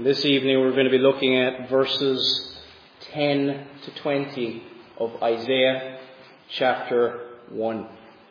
This evening we're going to be looking at verses 10 to 20 of Isaiah chapter 1.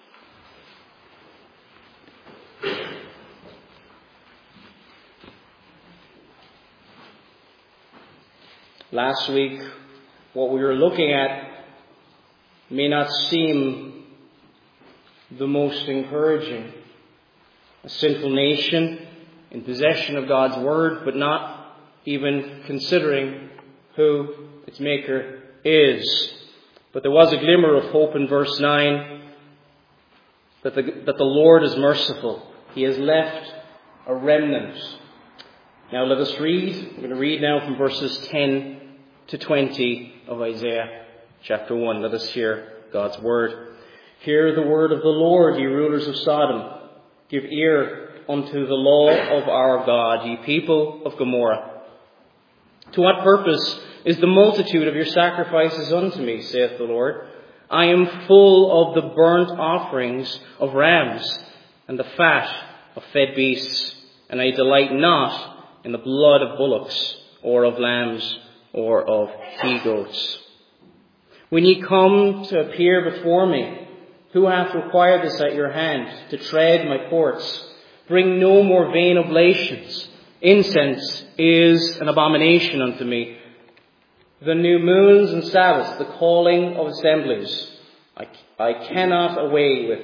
Last week, what we were looking at may not seem the most encouraging. A sinful nation in possession of God's word, but not even considering who its maker is. But there was a glimmer of hope in verse 9 that the Lord is merciful. He has left a remnant. Now let us read. We're going to read now from verses 10 to 20 of Isaiah chapter 1. Let us hear God's word. Hear the word of the Lord, ye rulers of Sodom. Give ear unto the law of our God, ye people of Gomorrah. To what purpose is the multitude of your sacrifices unto me, saith the Lord? I am full of the burnt offerings of rams, and the fat of fed beasts, and I delight not in the blood of bullocks, or of lambs, or of he-goats. When ye come to appear before me, who hath required this at your hand, to tread my courts? Bring no more vain oblations. Incense is an abomination unto me. The new moons and Sabbaths, the calling of assemblies, I cannot away with.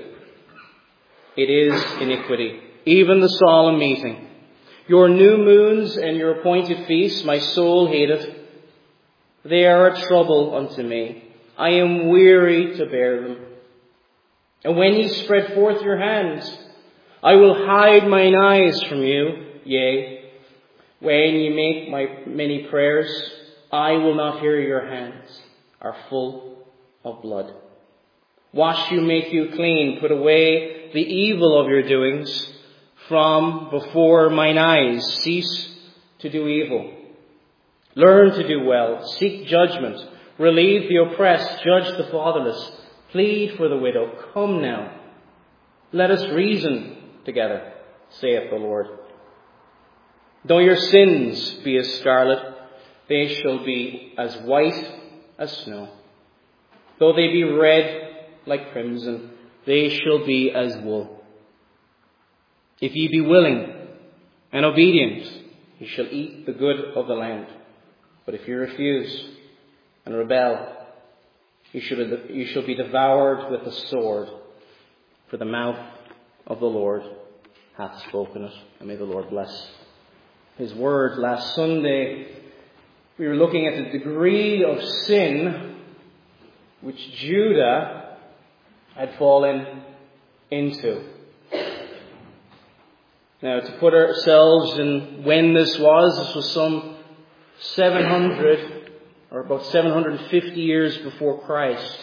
It is iniquity, even the solemn meeting. Your new moons and your appointed feasts my soul hateth. They are a trouble unto me. I am weary to bear them. And when ye spread forth your hands, I will hide mine eyes from you. Yea, when ye make my many prayers, I will not hear. Your hands are full of blood. Wash you, make you clean. Put away the evil of your doings from before mine eyes. Cease to do evil. Learn to do well. Seek judgment. Relieve the oppressed. Judge the fatherless. Plead for the widow. Come now. Let us reason together, saith the Lord. Though your sins be as scarlet, they shall be as white as snow. Though they be red like crimson, they shall be as wool. If ye be willing and obedient, ye shall eat the good of the land. But if you refuse and rebel, you shall be devoured with the sword, for the mouth of the Lord hath spoken it. And may the Lord bless His word. Last Sunday, we were looking at the degree of sin which Judah had fallen into. Now, to put ourselves in when this was some 700 or about 750 years before Christ.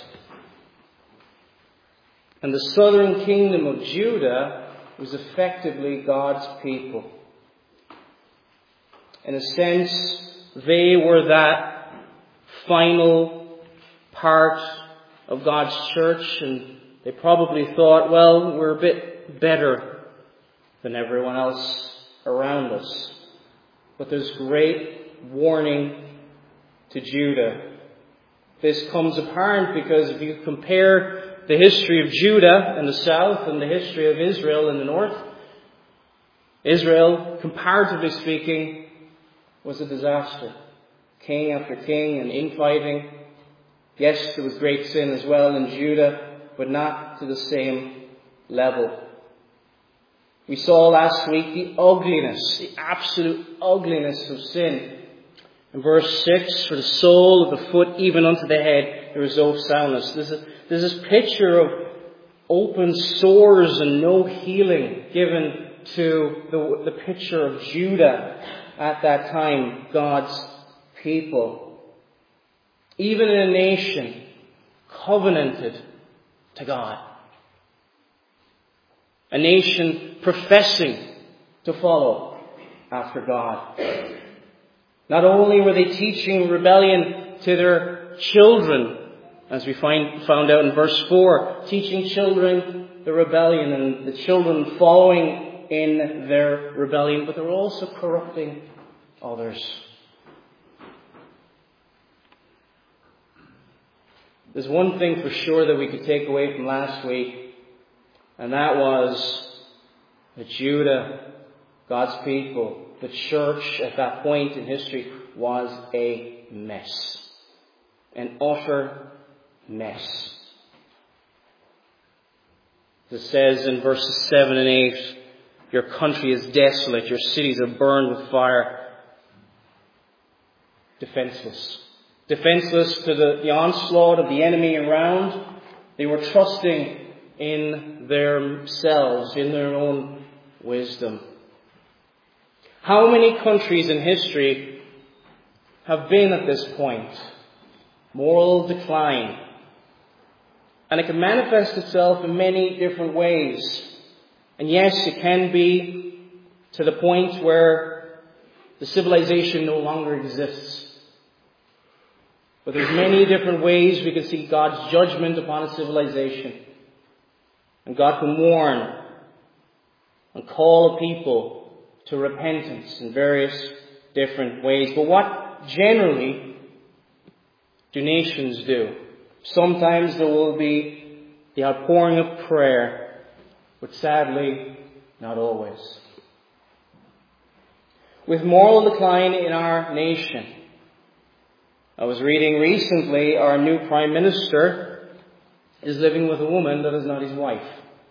And the southern kingdom of Judah was effectively God's people. In a sense, they were that final part of God's church, and they probably thought, well, we're a bit better than everyone else around us. But there's great warning to Judah. This comes apparent because if you compare the history of Judah in the south and the history of Israel in the north, Israel, comparatively speaking, was a disaster. King after king and infighting. Yes, there was great sin as well in Judah, but not to the same level. We saw last week the ugliness, the absolute ugliness of sin. In verse 6, for the sole of the foot even unto the head, there is no soundness. There's this picture of open sores and no healing given to the picture of Judah at that time, God's people. Even in a nation covenanted to God. A nation professing to follow after God. Not only were they teaching rebellion to their children, as we found out in verse 4, teaching children the rebellion and the children following in their rebellion, but they were also corrupting others. There's one thing for sure that we could take away from last week, and that was that Judah, God's people, the church at that point in history, was a mess. An utter mess. It says in verses 7 and 8, your country is desolate, your cities are burned with fire. Defenseless. Defenseless to the onslaught of the enemy around. They were trusting in themselves, in their own wisdom. How many countries in history have been at this point? Moral decline. And it can manifest itself in many different ways. And yes, it can be to the point where the civilization no longer exists. But there's many different ways we can see God's judgment upon a civilization. And God can warn and call a people to repentance in various different ways. But what generally do nations do? Sometimes there will be the outpouring of prayer, but sadly, not always. With moral decline in our nation, I was reading recently our new Prime Minister is living with a woman that is not his wife.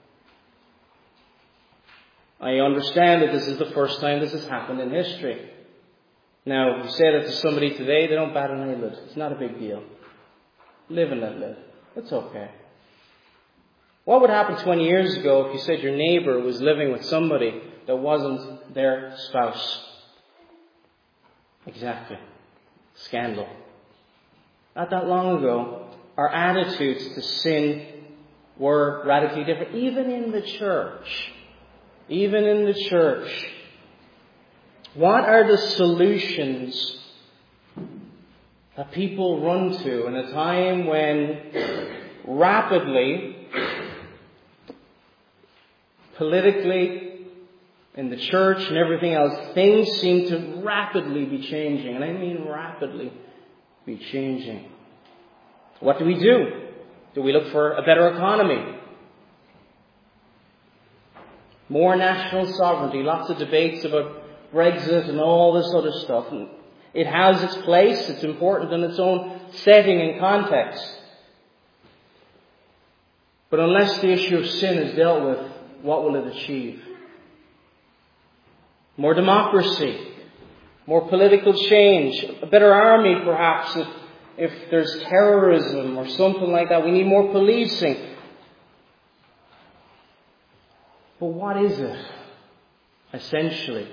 I understand that this is the first time this has happened in history. Now, if you say that to somebody today, they don't bat an eyelid. It's not a big deal. Live and let live. It's okay. What would happen 20 years ago if you said your neighbour was living with somebody that wasn't their spouse? Exactly. Scandal. Not that long ago, our attitudes to sin were radically different. Even in the church. Even in the church. What are the solutions that people run to in a time when rapidly, politically, in the church and everything else, things seem to rapidly be changing? And I mean rapidly be changing. What do? Do we look for a better economy? More national sovereignty, lots of debates about Brexit and all this other stuff. And it has its place, it's important in its own setting and context. But unless the issue of sin is dealt with, what will it achieve? More democracy, more political change, a better army perhaps if there's terrorism or something like that. We need more policing. But what is it, essentially?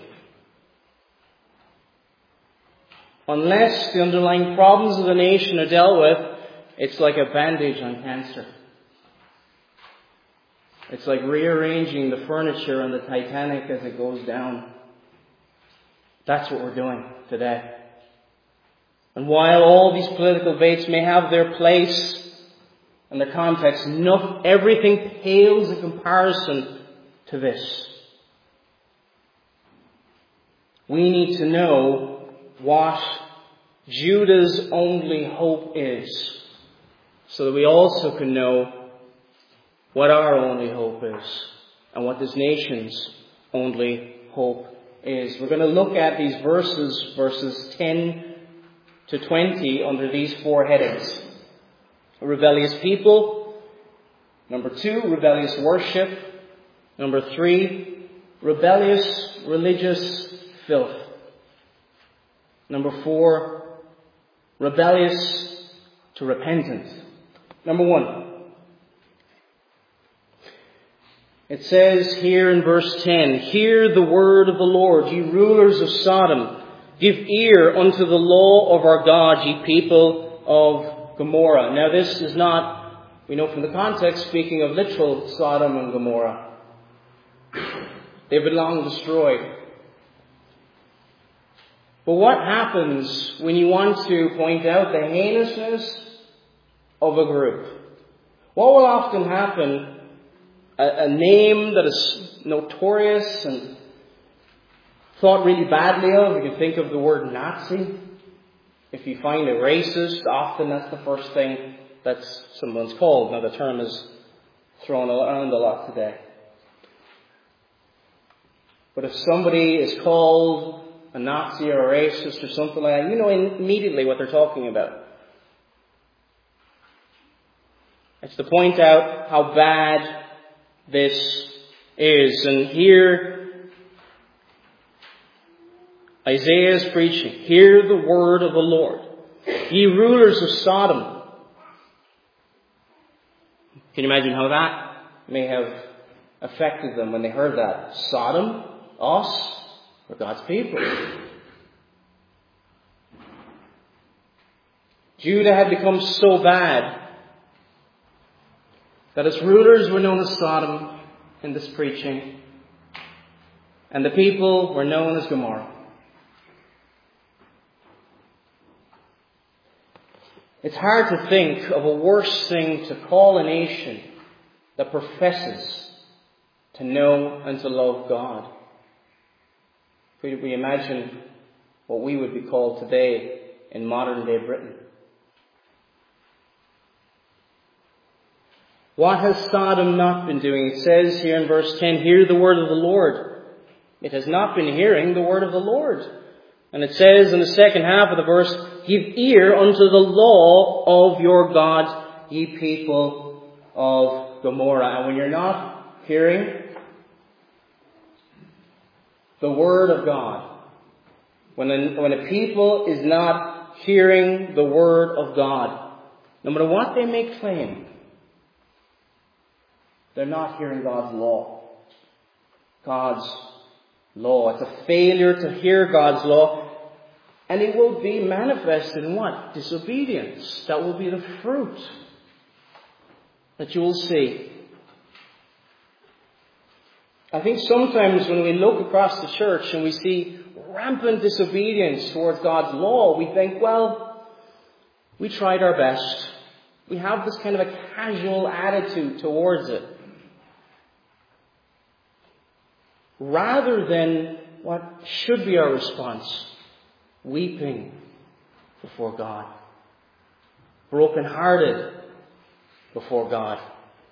Unless the underlying problems of the nation are dealt with, it's like a bandage on cancer. It's like rearranging the furniture on the Titanic as it goes down. That's what we're doing today. And while all these political debates may have their place and their context, everything pales in comparison to this. We need to know what Judah's only hope is, so that we also can know what our only hope is and what this nation's only hope is. We're going to look at these verses 10 to 20 under these four headings. A rebellious people. Number 2, rebellious worship. Number 3, rebellious religious filth. Number 4, rebellious to repentance. Number 1. It says here in verse 10, "Hear the word of the Lord, ye rulers of Sodom. Give ear unto the law of our God, ye people of Gomorrah." Now this is not, we know from the context, speaking of literal Sodom and Gomorrah. They've been long destroyed. But what happens when you want to point out the heinousness of a group? What will often happen? A name that is notorious and thought really badly of. You can think of the word Nazi. If you find a racist, often that's the first thing that someone's called. Now the term is thrown around a lot today. But if somebody is called a Nazi or a racist or something like that, you know immediately what they're talking about. It's to point out how bad this is. And here, Isaiah is preaching, "Hear the word of the Lord, ye rulers of Sodom." Can you imagine how that may have affected them when they heard that? Sodom? Us? We're God's people. Judah had become so bad that its rulers were known as Sodom in this preaching, and the people were known as Gomorrah. It's hard to think of a worse thing to call a nation that professes to know and to love God. We imagine what we would be called today in modern day Britain. What has Sodom not been doing? It says here in verse 10, "Hear the word of the Lord." It has not been hearing the word of the Lord. And it says in the second half of the verse, "Give ear unto the law of your God, ye people of Gomorrah." And when you're not hearing the word of God, when a people is not hearing the word of God, no matter what they may claim, they're not hearing God's law. God's law. It's a failure to hear God's law. And it will be manifested in what? Disobedience. That will be the fruit that you will see. I think sometimes when we look across the church and we see rampant disobedience towards God's law, we think, well, we tried our best. We have this kind of a casual attitude towards it. Rather than what should be our response, weeping before God, broken-hearted before God.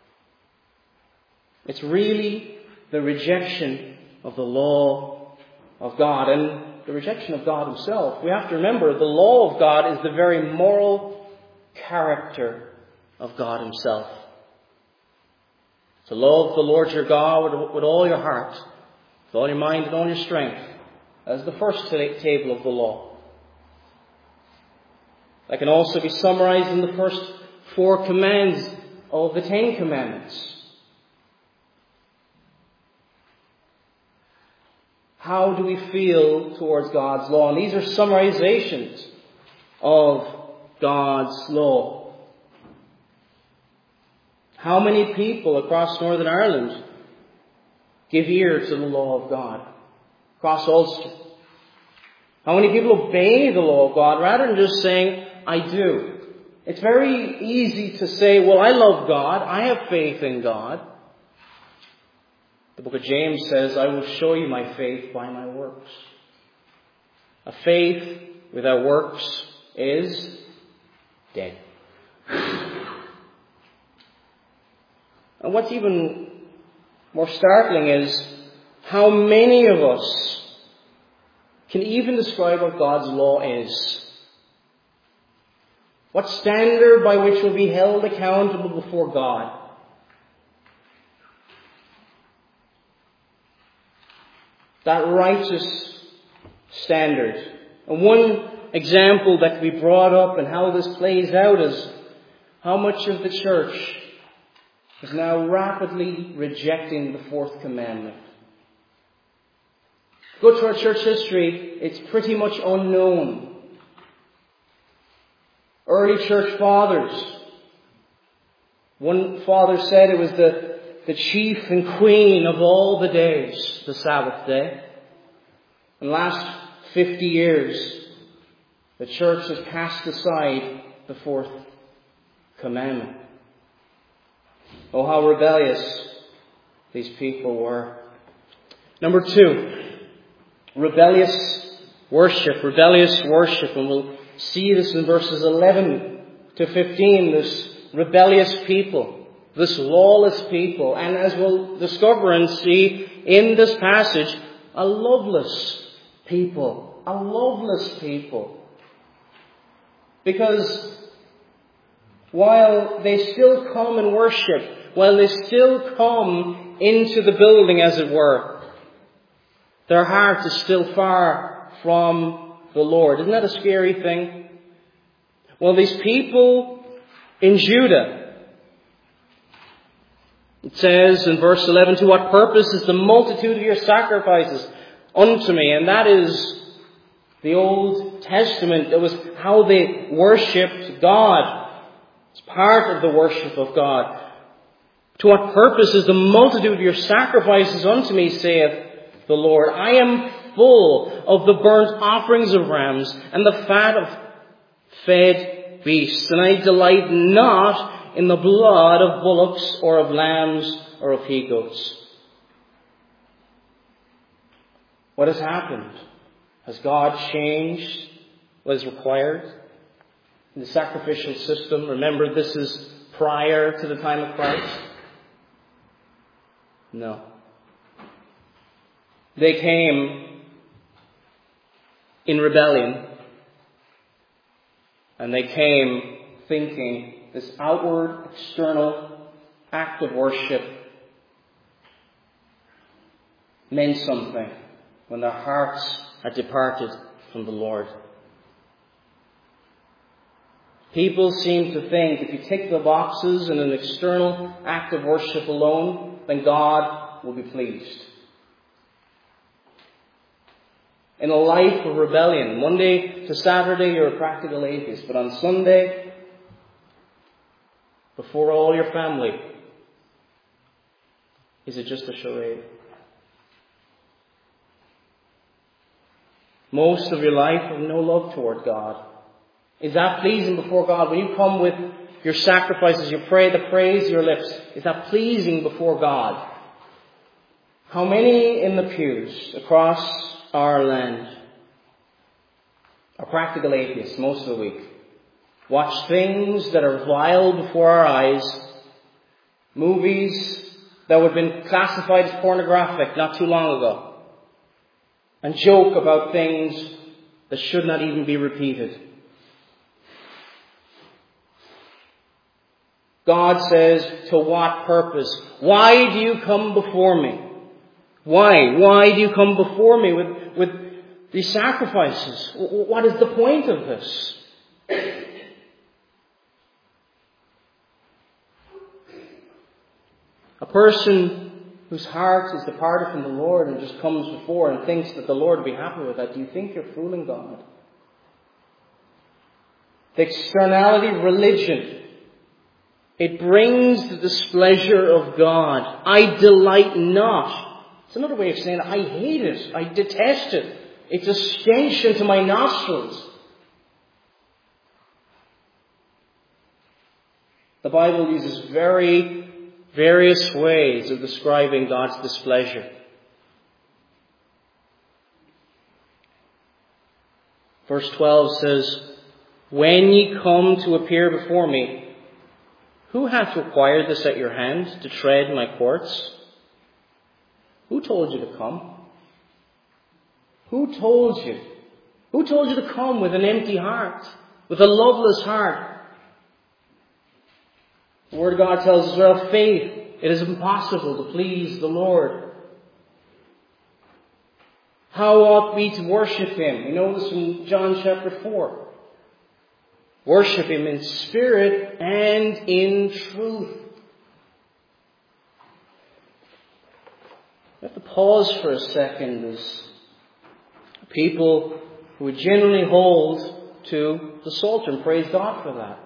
It's really the rejection of the law of God and the rejection of God Himself. We have to remember the law of God is the very moral character of God Himself. To love the Lord your God with all your heart, with all your mind and all your strength. That's the first table of the law. That can also be summarized in the first 4 commands of the 10 Commandments. How do we feel towards God's law? And these are summarizations of God's law. How many people across Northern Ireland give ear to the law of God? Across Ulster. How many people obey the law of God rather than just saying, I do? It's very easy to say, well, I love God. I have faith in God. The book of James says, I will show you my faith by my works. A faith without works is dead. And what's even more startling is how many of us can even describe what God's law is. What standard by which we'll be held accountable before God. That righteous standard. And one example that can be brought up and how this plays out is how much of the church is now rapidly rejecting the 4th commandment. Go to our church history, it's pretty much unknown. Early church fathers. One father said it was the chief and queen of all the days, the Sabbath day. In the last 50 years, the church has cast aside the 4th commandment. Oh, how rebellious these people were. Number 2. rebellious worship. And we'll see this in verses 11 to 15, this rebellious people, this lawless people. And as we'll discover and see in this passage, a loveless people. A loveless people. Because while they still come and worship, while they still come into the building, as it were, their heart is still far from the Lord. Isn't that a scary thing? Well, these people in Judah, it says in verse 11, "To what purpose is the multitude of your sacrifices unto me?" And that is the Old Testament. It was how they worshipped God. It's part of the worship of God. "To what purpose is the multitude of your sacrifices unto me, saith the Lord? I am full of the burnt offerings of rams and the fat of fed beasts, and I delight not in the blood of bullocks or of lambs or of he-goats." What has happened? Has God changed what is required in the sacrificial system? Remember, this is prior to the time of Christ. No. They came in rebellion, and they came thinking this outward, external act of worship meant something when their hearts had departed from the Lord. People seem to think if you tick the boxes in an external act of worship alone, then God will be pleased. In a life of rebellion, Monday to Saturday you're a practical atheist, but on Sunday, before all your family, is it just a charade? Most of your life have no love toward God. Is that pleasing before God? When you come with your sacrifices, you pray the praise of your lips, is that pleasing before God? How many in the pews across our land are practical atheists most of the week? Watch things that are vile before our eyes, movies that would have been classified as pornographic not too long ago, and joke about things that should not even be repeated. God says, to what purpose? Why do you come before me? Why? Why do you come before me with these sacrifices? What is the point of this? A person whose heart is departed from the Lord and just comes before and thinks that the Lord will be happy with that, do you think you're fooling God? The externality of religion, it brings the displeasure of God. I delight not. It's another way of saying I hate it. I detest it. It's a stench into my nostrils. The Bible uses various ways of describing God's displeasure. Verse 12 says, "When ye come to appear before me, who hath required this at your hand, to tread my courts?" Who told you to come? Who told you? Who told you to come with an empty heart, with a loveless heart? The Word of God tells us, without faith, it is impossible to please the Lord. How ought we to worship Him? We know this from John chapter 4. Worship Him in spirit and in truth. We have to pause for a second as people who would generally hold to the Psalter, and praise God for that.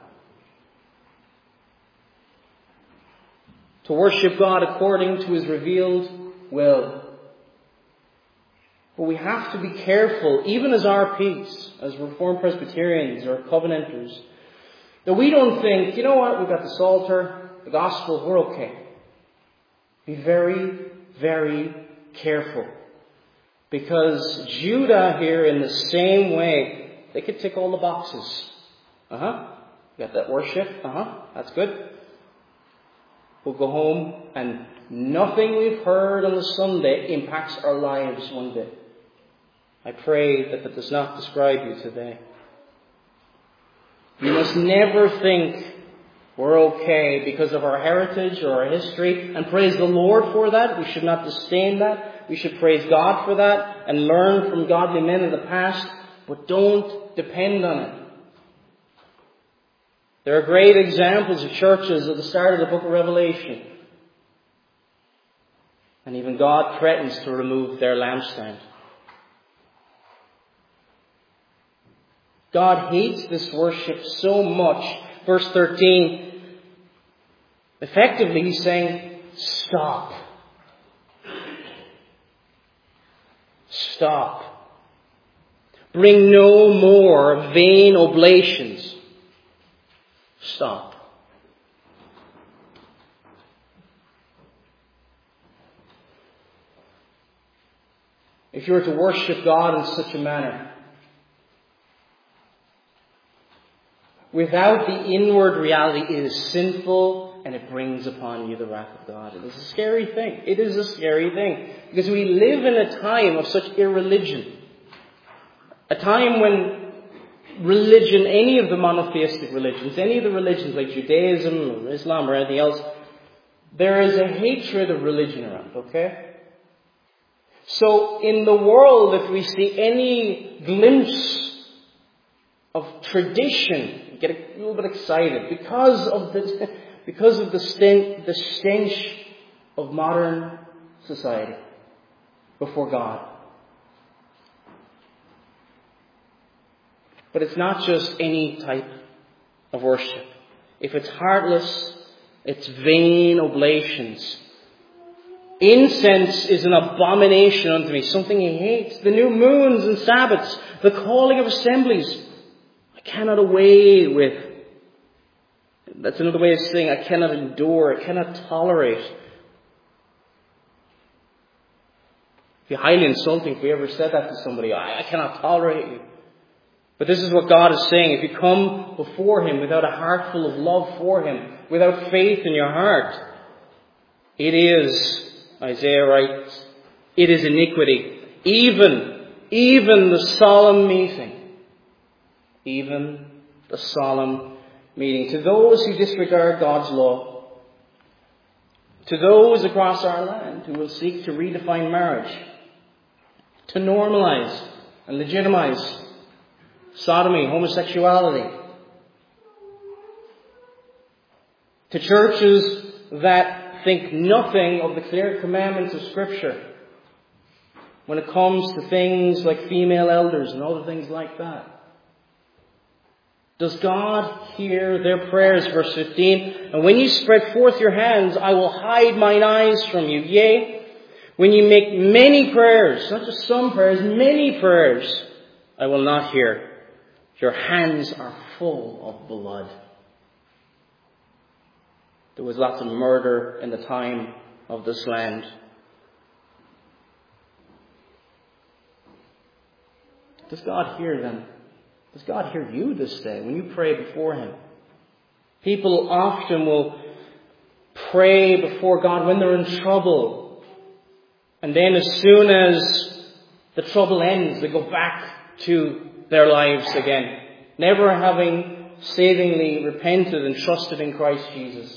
To worship God according to His revealed will. But we have to be careful, even as RPs, as Reformed Presbyterians or Covenanters, that we don't think, you know what, we've got the Psalter, the Gospel, we're okay. Be very, very careful. Because Judah here, in the same way, they could tick all the boxes. Got that worship? That's good. We'll go home and nothing we've heard on the Sunday impacts our lives one bit. I pray that does not describe you today. You must never think we're okay because of our heritage or our history, and praise the Lord for that. We should not disdain that. We should praise God for that and learn from godly men of the past, but don't depend on it. There are great examples of churches at the start of the book of Revelation. And even God threatens to remove their lampstand. God hates this worship so much. Verse 13, effectively he's saying, stop. Stop. Bring no more vain oblations. Stop. If you were to worship God in such a manner, without the inward reality, it is sinful and it brings upon you the wrath of God. It is a scary thing. It is a scary thing. Because we live in a time of such irreligion. A time when religion, any of the monotheistic religions, any of the religions like Judaism or Islam or anything else, there is a hatred of religion around, okay? So in the world, if we see any glimpse of tradition, we get a little bit excited because of the stench of modern society before God. But it's not just any type of worship. If it's heartless, it's vain oblations. Incense is an abomination unto me, something he hates. The new moons and Sabbaths, the calling of assemblies, I cannot away with. That's another way of saying I cannot endure, I cannot tolerate. It'd be highly insulting if we ever said that to somebody. I cannot tolerate you. But this is what God is saying. If you come before Him without a heart full of love for Him, without faith in your heart, it is, Isaiah writes, it is iniquity. Even the solemn meeting. Even the solemn meeting. To those who disregard God's law, to those across our land who will seek to redefine marriage, to normalize and legitimize sodomy, homosexuality, to churches that think nothing of the clear commandments of Scripture when it comes to things like female elders and other things like that. Does God hear their prayers? Verse 15, and when you spread forth your hands, I will hide mine eyes from you. Yea, when you make many prayers, not just some prayers, many prayers, I will not hear. Your hands are full of blood. There was lots of murder in the time of this land. Does God hear them? Does God hear you this day when you pray before Him? People often will pray before God when they're in trouble. And then as soon as the trouble ends, they go back to their lives again, never having savingly repented and trusted in Christ Jesus.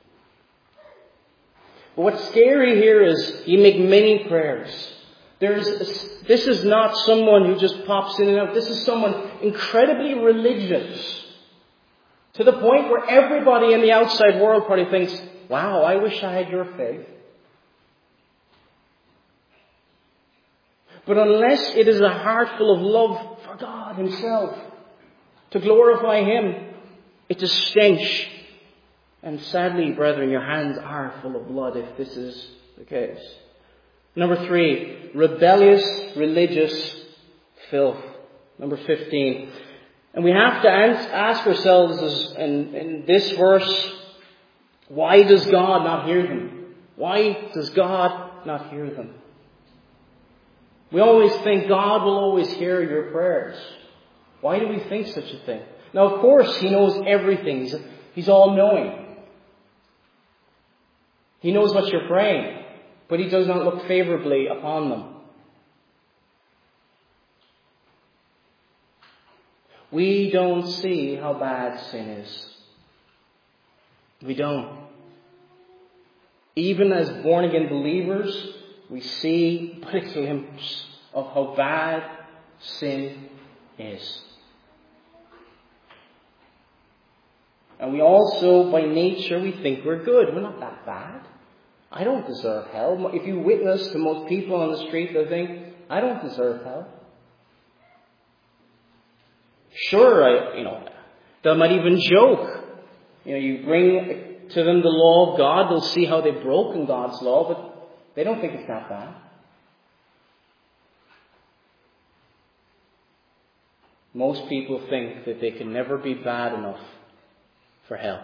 But what's scary here is you make many prayers. This is not someone who just pops in and out. This is someone incredibly religious, to the point where everybody in the outside world probably thinks, wow, I wish I had your faith. But unless it is a heart full of love for God Himself, to glorify Him, it's a stench. And sadly, brethren, your hands are full of blood if this is the case. Number 3, rebellious religious filth. Number 15. And we have to ask ourselves in this verse, why does God not hear them? Why does God not hear them? We always think God will always hear your prayers. Why do we think such a thing? Now, of course, He knows everything. He's all-knowing. He knows what you're praying, but He does not look favorably upon them. We don't see how bad sin is. We don't. Even as born-again believers, we see but a glimpse of how bad sin is. And we also, by nature, we think we're good. We're not that bad. I don't deserve hell. If you witness to most people on the street, they think, I don't deserve hell. Sure, they might even joke. You bring to them the law of God, they'll see how they've broken God's law, but they don't think it's that bad. Most people think that they can never be bad enough for hell.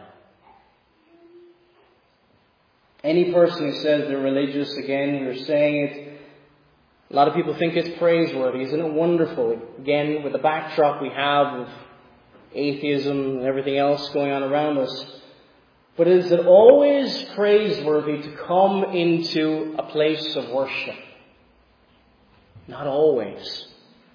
Any person who says they're religious, again, we're saying it, a lot of people think it's praiseworthy. Isn't it wonderful? Again, with the backdrop we have of atheism and everything else going on around us. But is it always praiseworthy to come into a place of worship? Not always.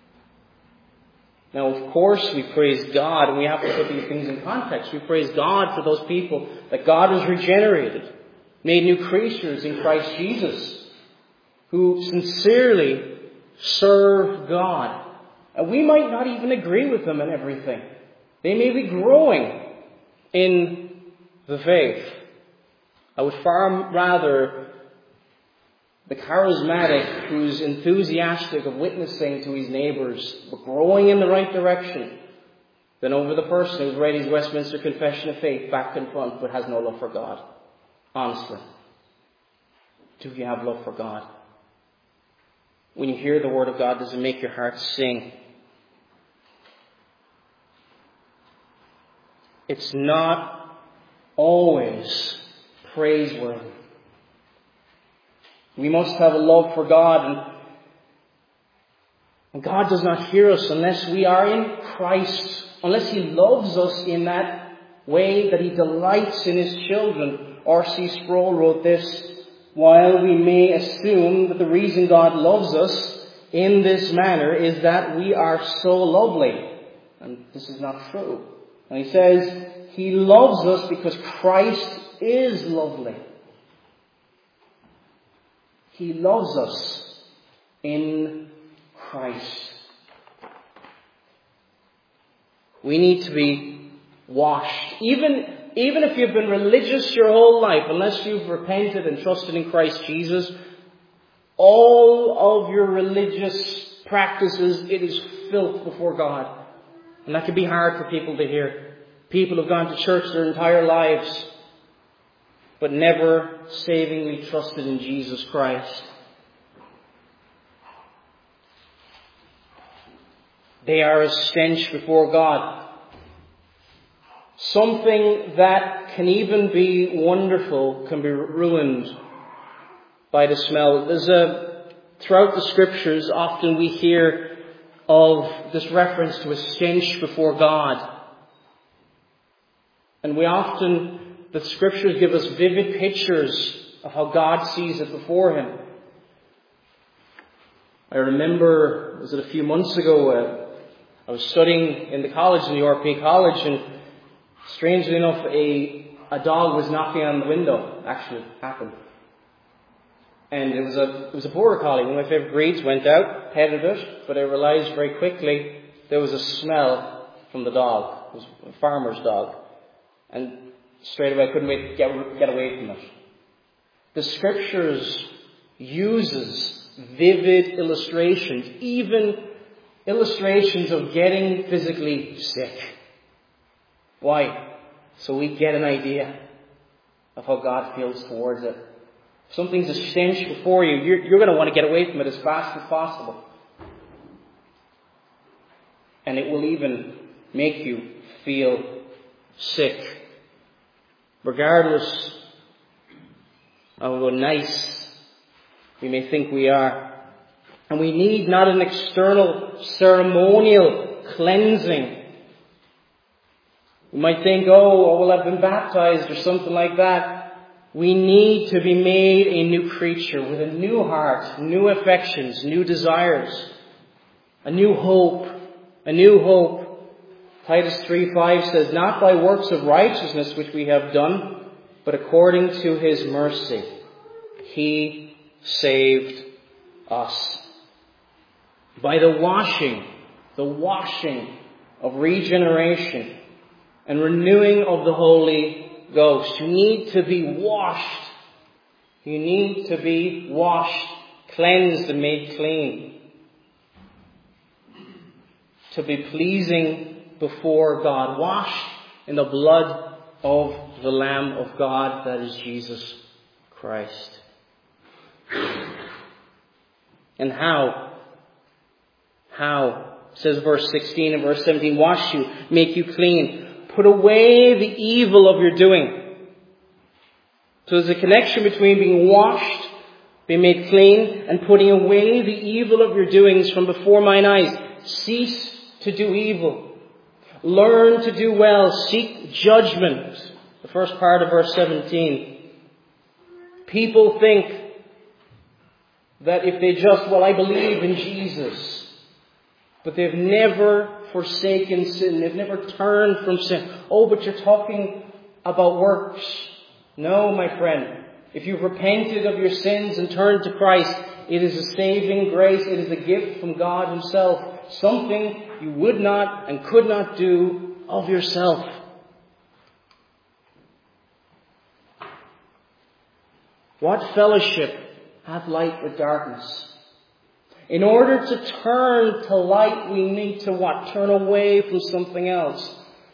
Now, of course, we praise God, and we have to put these things in context. We praise God for those people that God has regenerated, made new creatures in Christ Jesus, who sincerely serve God. And we might not even agree with them in everything. They may be growing in the faith. I would far rather the charismatic who's enthusiastic of witnessing to his neighbours, but growing in the right direction, than over the person who's read his Westminster Confession of Faith back and front but has no love for God. Honestly. Do you have love for God? When you hear the Word of God, does it make your heart sing? It's not always praiseworthy. We must have a love for God, and God does not hear us unless we are in Christ, unless He loves us in that way that He delights in His children. R.C. Sproul wrote this, while we may assume that the reason God loves us in this manner is that we are so lovely. And this is not true. And he says, He loves us because Christ is lovely. He loves us in Christ. We need to be washed. Even if you've been religious your whole life, unless you've repented and trusted in Christ Jesus, all of your religious practices, it is filth before God. And that can be hard for people to hear. People have gone to church their entire lives, but never savingly trusted in Jesus Christ. They are a stench before God. Something that can even be wonderful can be ruined by the smell. Throughout the Scriptures, often we hear of this reference to a stench before God. And the Scriptures give us vivid pictures of how God sees it before Him. I remember, was it a few months ago, I was studying in the college, in the RP College, and strangely enough, a dog was knocking on the window. Actually, it happened. And it was a border collie. One of my favourite breeds. Went out, petted it, but I realised very quickly there was a smell from the dog. It was a farmer's dog. And straight away I couldn't wait to get away from it. The Scriptures uses vivid illustrations, even illustrations of getting physically sick. Why? So we get an idea of how God feels towards it. If something's a stench before you, you're going to want to get away from it as fast as possible. And it will even make you feel sick. Regardless of how nice we may think we are. And we need not an external ceremonial cleansing. You might think, well, I've been baptized or something like that. We need to be made a new creature with a new heart, new affections, new desires, a new hope, a new hope. Titus 3:5 says, not by works of righteousness which we have done, but according to His mercy, He saved us. By the washing of regeneration and renewing of the Holy Ghost. You need to be washed. You need to be washed, cleansed and made clean. To be pleasing before God. Washed in the blood of the Lamb of God, that is Jesus Christ. And how? How? It says verse 16 and verse 17, wash you, make you clean. Put away the evil of your doing. So there's a connection between being washed, being made clean, and putting away the evil of your doings from before mine eyes. Cease to do evil. Learn to do well. Seek judgment. The first part of verse 17. People think that if they I believe in Jesus, but they've never forsaken sin. They've never turned from sin. But you're talking about works. No, my friend. If you've repented of your sins and turned to Christ, it is a saving grace. It is a gift from God Himself. Something you would not and could not do of yourself. What fellowship hath light with darkness? In order to turn to light, we need to what? Turn away from something else.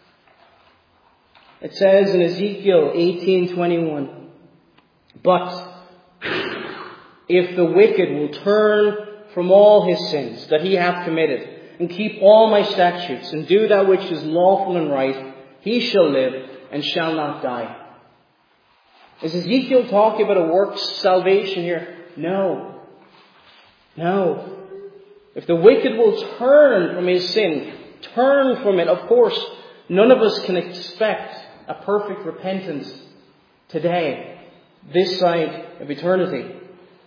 It says in Ezekiel 18:21, but if the wicked will turn from all his sins that he hath committed, and keep all my statutes, and do that which is lawful and right, he shall live and shall not die. Is Ezekiel talking about a works salvation here? No. If the wicked will turn from his sin, turn from it, of course, none of us can expect a perfect repentance today, this side of eternity.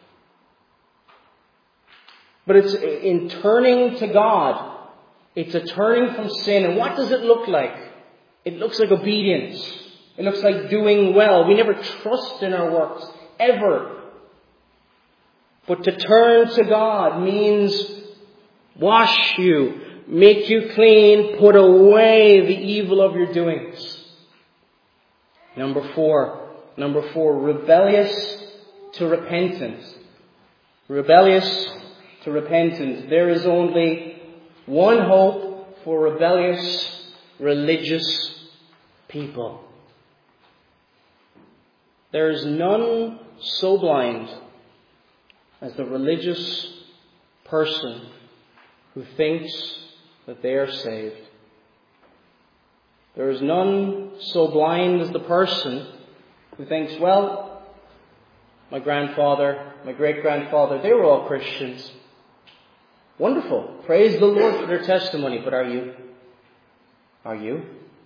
But it's in turning to God. It's a turning from sin. And what does it look like? It looks like obedience. It looks like doing well. We never trust in our works, ever. But to turn to God means wash you, make you clean, put away the evil of your doings. Number four, rebellious to repentance. Rebellious to repentance. There is only one hope for rebellious, religious people. There is none so blind as the religious person who thinks that they are saved. There is none so blind as the person who thinks, well, my grandfather, my great-grandfather, they were all Christians. Wonderful. Praise the Lord for their testimony. But are you? Are you?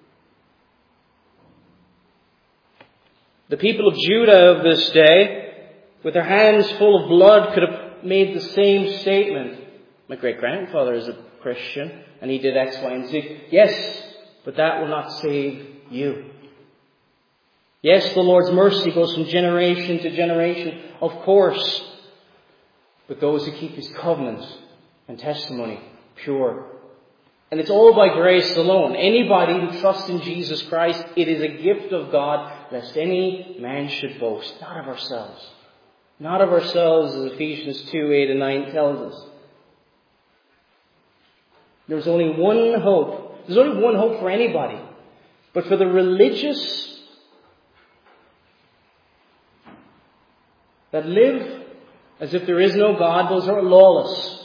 The people of Judah of this day, with their hands full of blood, could have made the same statement. My great-grandfather is a Christian, and he did X, Y, and Z. Yes, but that will not save you. Yes, the Lord's mercy goes from generation to generation, of course. But those who keep His covenant and testimony pure. And it's all by grace alone. Anybody who trusts in Jesus Christ, it is a gift of God, lest any man should boast. Not of ourselves. Not of ourselves, as Ephesians 2:8-9 tells us. There's only one hope. There's only one hope for anybody. But for the religious that live as if there is no God, those are lawless.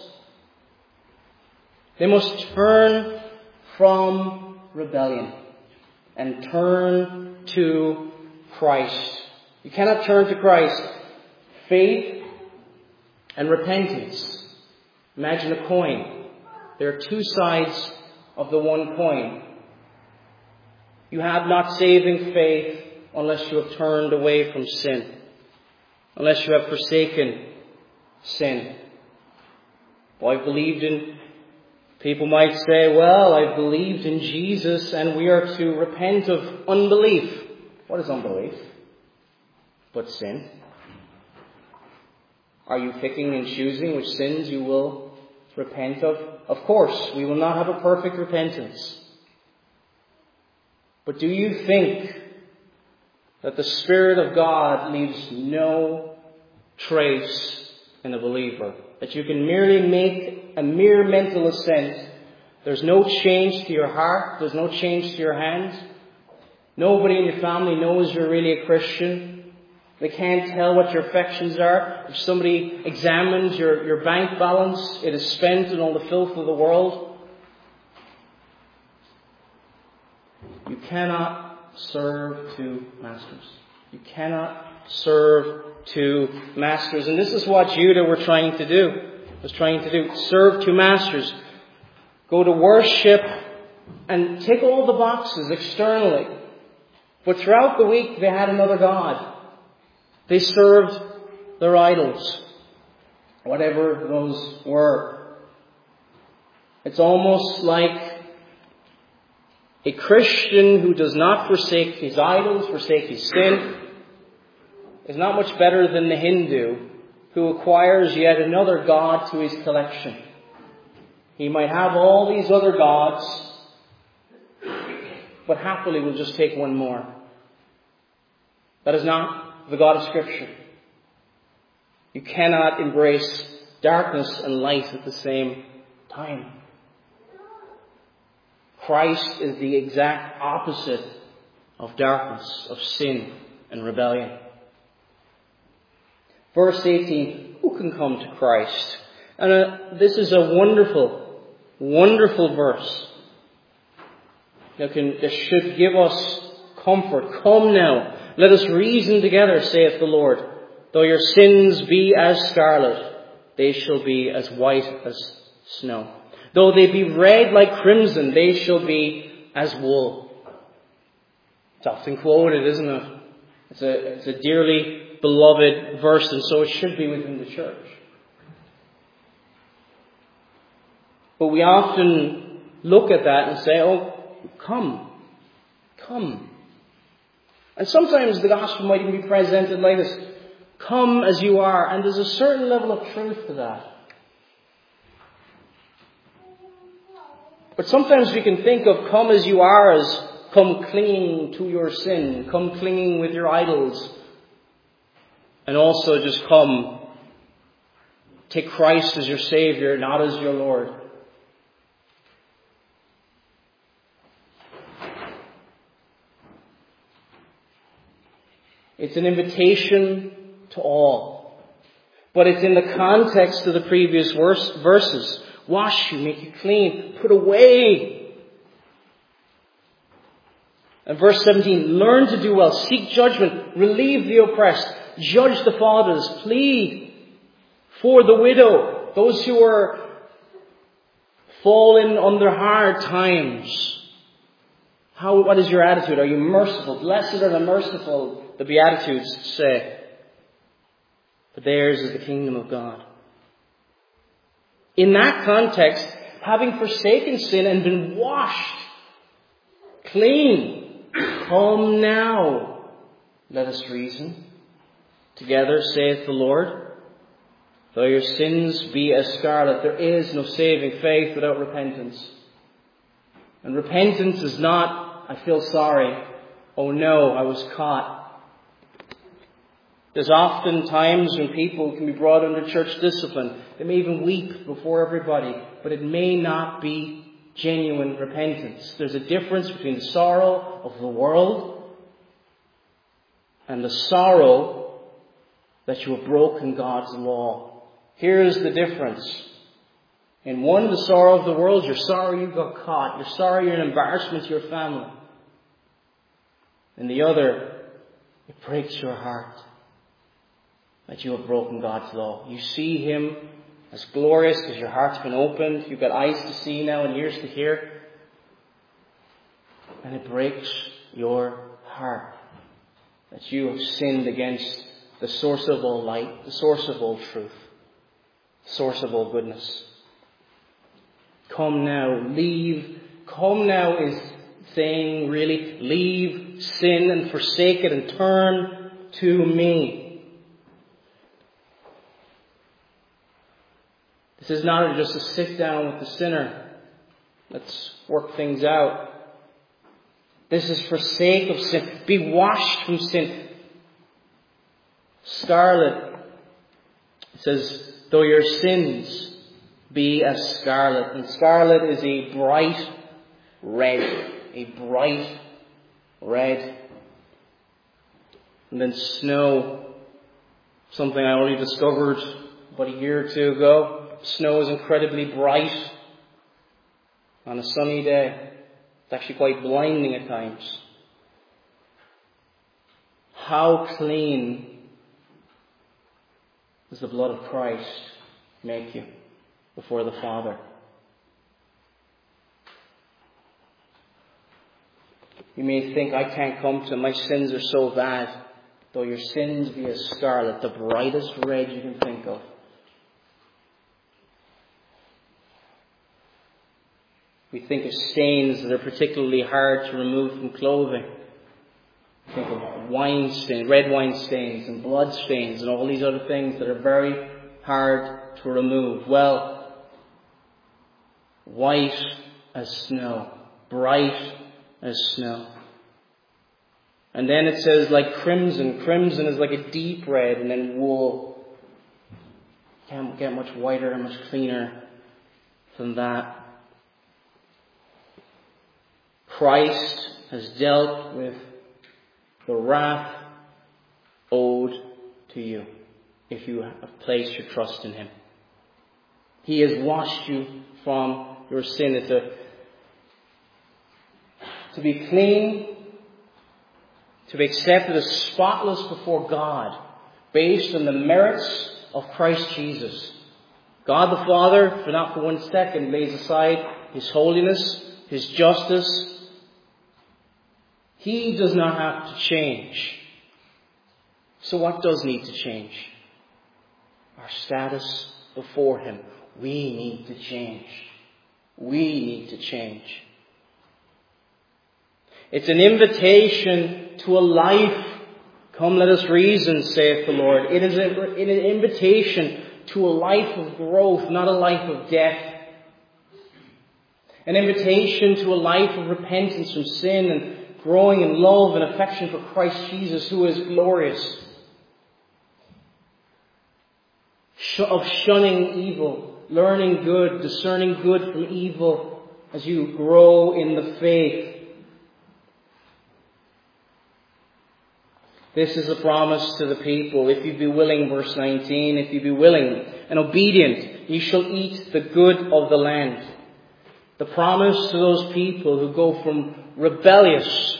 They must turn from rebellion and turn to Christ. You cannot turn to Christ. Faith and repentance Imagine a coin. There are two sides of the one coin. You have not saving faith unless you have turned away from sin, unless you have forsaken sin. Well, people might say, well, I've believed in Jesus and we are to repent of unbelief. What is unbelief? But sin. Are you picking and choosing which sins you will repent of? Of course, we will not have a perfect repentance. But do you think that the Spirit of God leaves no trace in a believer? That you can merely make a mere mental assent. There's no change to your heart. There's no change to your hands. Nobody in your family knows you're really a Christian. They can't tell what your affections are. If somebody examines your bank balance, it is spent in all the filth of the world. You cannot serve two masters. You cannot serve two masters. And this is what Judah was trying to do. Serve two masters. Go to worship and tick all the boxes externally. But throughout the week they had another god. They served their idols, whatever those were. It's almost like a Christian who does not forsake his idols, forsake his sin, is not much better than the Hindu who acquires yet another god to his collection. He might have all these other gods, but happily will just take one more. That is not the God of Scripture. You cannot embrace darkness and light at the same time. Christ is the exact opposite of darkness, of sin and rebellion. Verse 18, who can come to Christ? And this is a wonderful, wonderful verse. That should give us comfort. Come now, let us reason together, saith the Lord. Though your sins be as scarlet, they shall be as white as snow. Though they be red like crimson, they shall be as wool. It's often quoted, isn't it? It's a dearly beloved verse, and so it should be within the church. But we often look at that and say, oh, come. And sometimes the gospel might even be presented like this. Come as you are. And there's a certain level of truth to that. But sometimes we can think of come as you are as come clinging to your sin. Come clinging with your idols. And also just come. Take Christ as your Savior, not as your Lord. It's an invitation to all. But it's in the context of the previous verses. Wash you, make you clean, put away. And verse 17, learn to do well, seek judgment, relieve the oppressed, judge the fatherless, plead for the widow, those who are fallen under hard times. What is your attitude? Are you merciful? Blessed are the merciful, the Beatitudes say. But theirs is the kingdom of God. In that context, having forsaken sin and been washed clean, come now, let us reason together, saith the Lord. Though your sins be as scarlet, there is no saving faith without repentance. And repentance is not, I feel sorry, oh no, I was caught. There's often times when people can be brought under church discipline. They may even weep before everybody, but it may not be genuine repentance. There's a difference between the sorrow of the world and the sorrow that you have broken God's law. Here's the difference. In one, the sorrow of the world, you're sorry you got caught. You're sorry you're an embarrassment to your family. In the other, it breaks your heart that you have broken God's law. You see Him as glorious because your heart's been opened. You've got eyes to see now and ears to hear. And it breaks your heart that you have sinned against the source of all light, the source of all truth, the source of all goodness. Come now, leave. Come now is saying really, leave sin and forsake it and turn to me. This is not just a sit down with the sinner. Let's work things out. This is forsake of sin. Be washed from sin. Scarlet. It says, though your sins be as scarlet. And scarlet is a bright red. A bright red. And then snow. Something I only discovered about a year or two ago. Snow is incredibly bright on a sunny day. It's actually quite blinding at times. How clean does the blood of Christ make you before the Father? You may think, I can't come to him, my sins are so bad. Though your sins be as scarlet, the brightest red you can think of. We think of stains that are particularly hard to remove from clothing. We think of wine stains, red wine stains and blood stains and all these other things that are very hard to remove. Well, white as snow, bright as snow. And then it says like crimson. Crimson is like a deep red, and then wool. Can't get much whiter and much cleaner than that. Christ has dealt with the wrath owed to you if you have placed your trust in him. He has washed you from your sin. It's to be clean, to be accepted as spotless before God, based on the merits of Christ Jesus. God the Father, for not for 1 second, lays aside his holiness, his justice. He does not have to change. So what does need to change? Our status before him. We need to change. We need to change. It's an invitation to a life. Come, let us reason, saith the Lord. It is an invitation to a life of growth, not a life of death. An invitation to a life of repentance from sin and growing in love and affection for Christ Jesus, who is glorious. Of shunning evil, learning good, discerning good from evil as you grow in the faith. This is a promise to the people. If you be willing, verse 19, if you be willing and obedient, ye shall eat the good of the land. The promise to those people who go from rebellious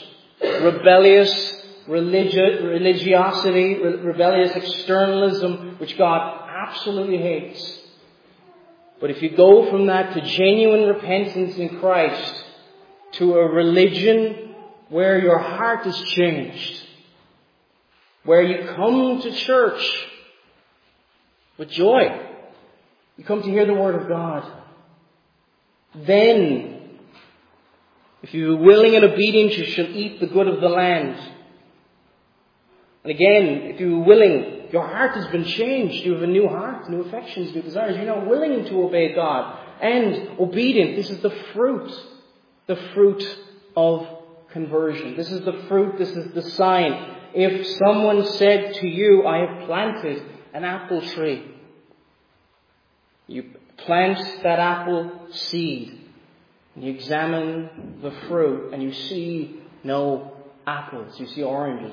religiosity, rebellious externalism, which God absolutely hates. But if you go from that to genuine repentance in Christ, to a religion where your heart is changed, where you come to church with joy, you come to hear the Word of God, then, if you are willing and obedient, you shall eat the good of the land. And again, if you are willing, your heart has been changed. You have a new heart, new affections, new desires. You're now willing to obey God and obedient. This is the fruit of conversion. This is the fruit, this is the sign. If someone said to you, I have planted an apple tree, you plant that apple seed, and you examine the fruit, and you see no apples, you see oranges.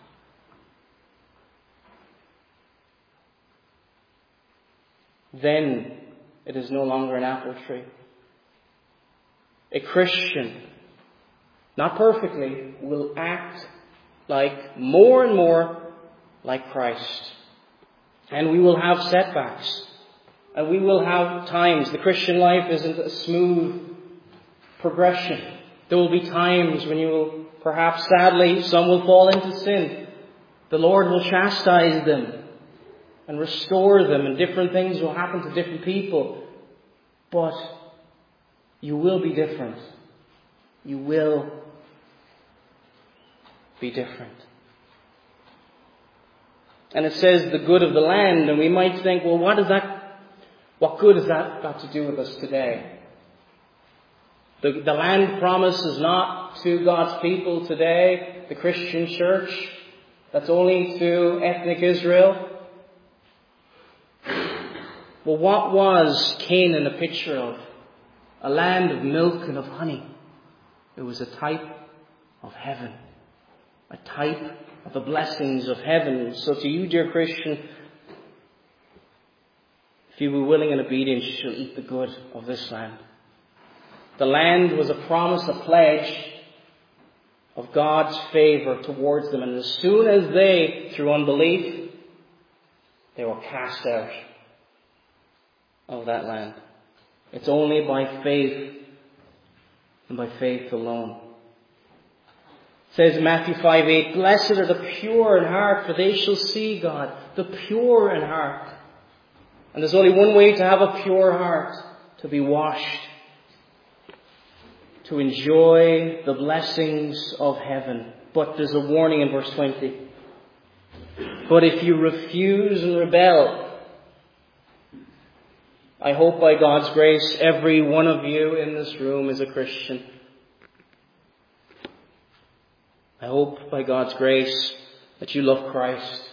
Then it is no longer an apple tree. A Christian, not perfectly, will act like more and more like Christ. And we will have setbacks. And we will have times. The Christian life isn't a smooth progression. There will be times when you will, perhaps sadly, some will fall into sin. The Lord will chastise them and restore them, and different things will happen to different people. But you will be different. You will be different. And it says the good of the land, and we might think, well, what good has that got to do with us today? The land promise is not to God's people today, the Christian church. That's only to ethnic Israel. Well, what was Canaan a picture of? A land of milk and of honey. It was a type of heaven. A type of the blessings of heaven. So to you, dear Christian, if you be willing and obedient, you shall eat the good of this land. The land was a promise, a pledge of God's favor towards them. And as soon as they, through unbelief, they were cast out of that land. It's only by faith and by faith alone. It says in Matthew 5:8, blessed are the pure in heart, for they shall see God. The pure in heart. And there's only one way to have a pure heart: to be washed, to enjoy the blessings of heaven. But there's a warning in verse 20. But if you refuse and rebel, I hope by God's grace every one of you in this room is a Christian. I hope by God's grace that you love Christ.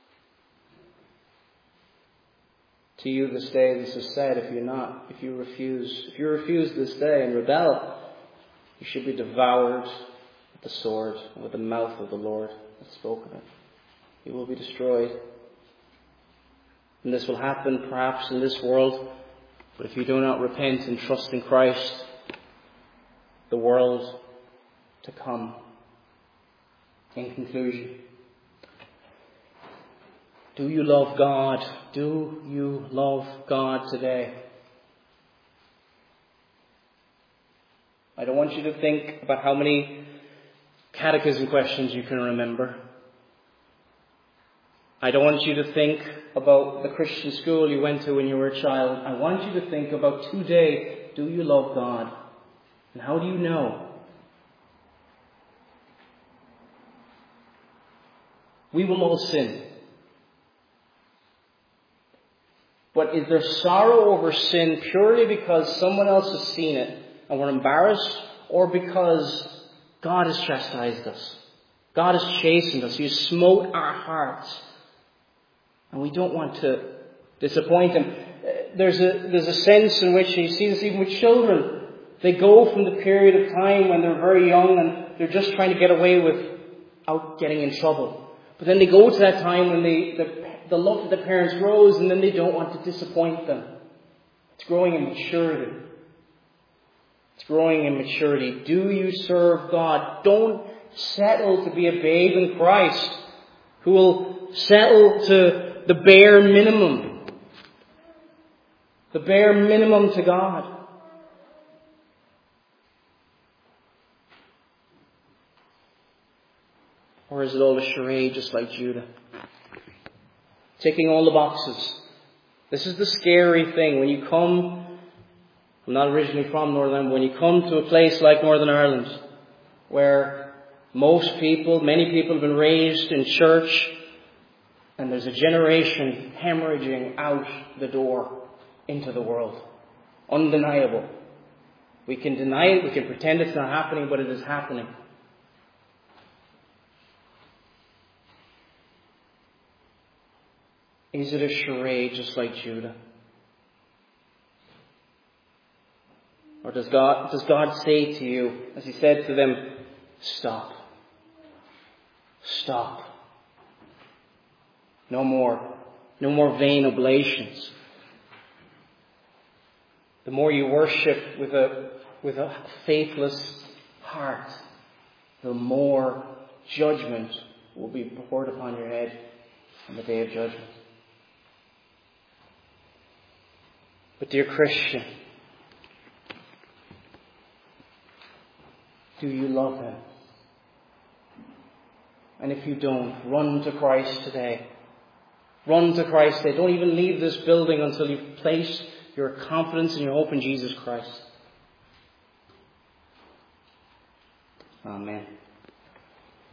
To you this day this is said, if you refuse this day and rebel, you should be devoured with the sword and with the mouth of the Lord has spoken it. You will be destroyed. And this will happen perhaps in this world, but if you do not repent and trust in Christ, the world to come. In conclusion, do you love God? Do you love God today? I don't want you to think about how many catechism questions you can remember. I don't want you to think about the Christian school you went to when you were a child. I want you to think about today. Do you love God? And how do you know? We will all sin. But is there sorrow over sin purely because someone else has seen it and we're embarrassed, or because God has chastised us? God has chastened us. He has smote our hearts. And we don't want to disappoint Him. There's a sense in which, you see this even with children, they go from the period of time when they're very young and they're just trying to get away without getting in trouble. But then they go to that time when the love of the parents grows, and then they don't want to disappoint them. It's growing in maturity. It's growing in maturity. Do you serve God? Don't settle to be a babe in Christ who will settle to the bare minimum. The bare minimum to God. Or is it all a charade just like Judah? Ticking all the boxes. This is the scary thing. When you come, I'm not originally from Northern Ireland, when you come to a place like Northern Ireland, where many people have been raised in church, and there's a generation hemorrhaging out the door into the world. Undeniable. We can deny it, we can pretend it's not happening, but it is happening. Is it a charade just like Judah? Or does God say to you, as He said to them, stop. Stop. No more. No more vain oblations. The more you worship with a faithless heart, the more judgment will be poured upon your head on the day of judgment. But dear Christian, do you love Him? And if you don't, run to Christ today. Run to Christ today. Don't even leave this building until you've placed your confidence and your hope in Jesus Christ. Amen.